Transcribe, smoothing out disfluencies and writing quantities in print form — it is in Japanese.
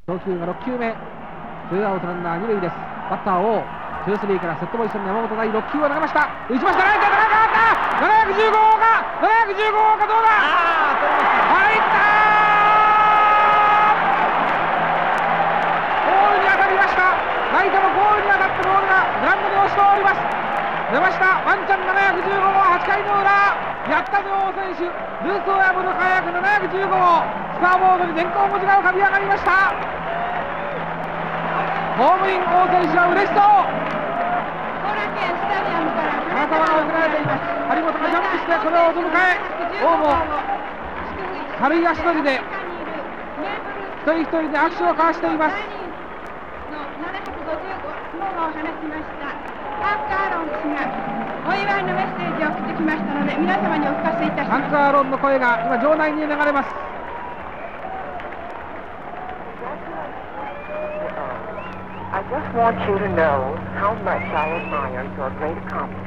投球が6球目、ツーアウトランナー2塁です。バッター王、ツースリーからセットポジションの山本第6球を投げました。打ちました。ライトへ高かった715号かどうだ。入ったー。ゴールに当たりました。ライトのゴールに当たったボールがグラウンドに押し通ります。出ましたワンちゃん715号、8回の裏やったぞ王選手、ルースを破る輝く715号、スコアボードに電光文字が浮かび上がりました。ホームイン王選手は嬉しそう。 後楽園スタジアムから花束が送られています。張本がジャンプしてこれをお出迎え、王も軽い足取りで一人一人で握手を交わしています。 755号を放ちましたハンク・アーロン氏がお祝いのメッセージを送ってきましたので、皆様にお聞かせいたします。 ハンク・アーロンの声が今場内に流れます。 I just want you to know how much I admire your great accomplishment.